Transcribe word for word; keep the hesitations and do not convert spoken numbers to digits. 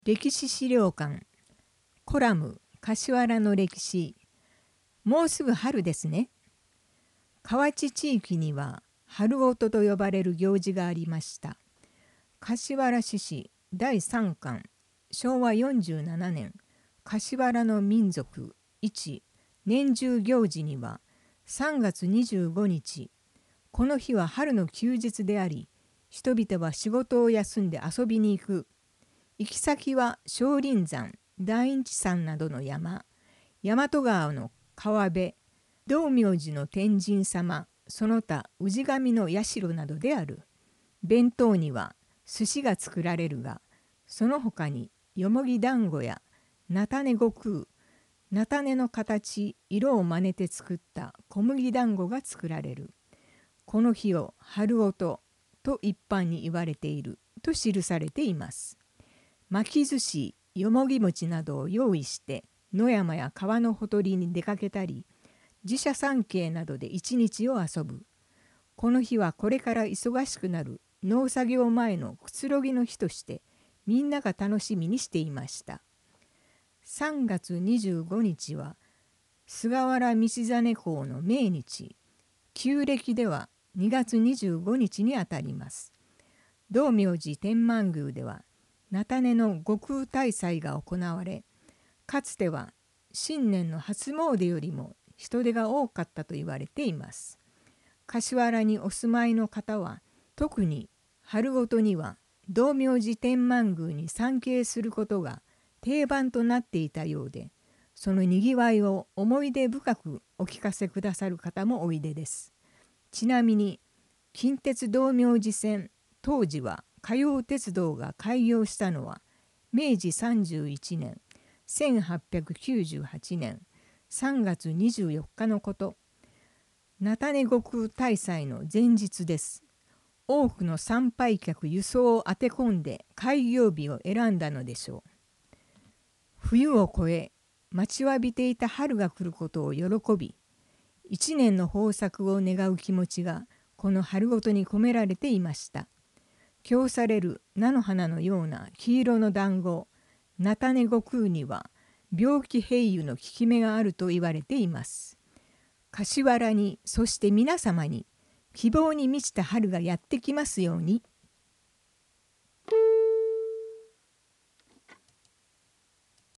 歴史資料館コラム柏原の歴史。もうすぐ春ですね。河内地域には春音と呼ばれる行事がありました。柏原志士だいさんかんしょうわよんじゅうななねん柏原の民族いち年中行事にはさんがつにじゅうごにち、この日は春の休日であり、人々は仕事を休んで遊びに行く。行き先は少林山、大日山などの山、大和川の川辺、道明寺の天神様、その他氏神の社などである。弁当には寿司が作られるが、その他によもぎ団子や菜種悟空、菜種の形、色を真似て作った小麦団子が作られる。この日を春音と一般に言われていると記されています。巻き寿司、よもぎ餅などを用意して野山や川のほとりに出かけたり、寺社参詣などで一日を遊ぶ。この日はこれから忙しくなる農作業前のくつろぎの日としてみんなが楽しみにしていました。さんがつにじゅうごにちは菅原道真公の命日、旧暦ではにがつにじゅうごにちにあたります。道明寺天満宮では菜種の悟空大祭が行われ、かつては新年の初詣よりも人出が多かったと言われています。柏原にお住まいの方は特に春ごとには道明寺天満宮に参詣することが定番となっていたようで、そのにぎわいを思い出深くお聞かせくださる方もおいでです。ちなみに近鉄道明寺線、当時は火曜鉄道が開業したのはめいじさんじゅういちねんせんはっぴゃくきゅうじゅうはちねんさんがつにじゅうよっかのこと。菜種悟空大祭の前日です。多くの参拝客輸送を当て込んで開業日を選んだのでしょう。冬を越え待ちわびていた春が来ることを喜び、一年の豊作を願う気持ちがこの春ごとに込められていました。供される菜の花のような黄色の団子、菜種悟空には病気併癒の効き目があると言われています。柏原に、そして皆様に希望に満ちた春がやってきますように。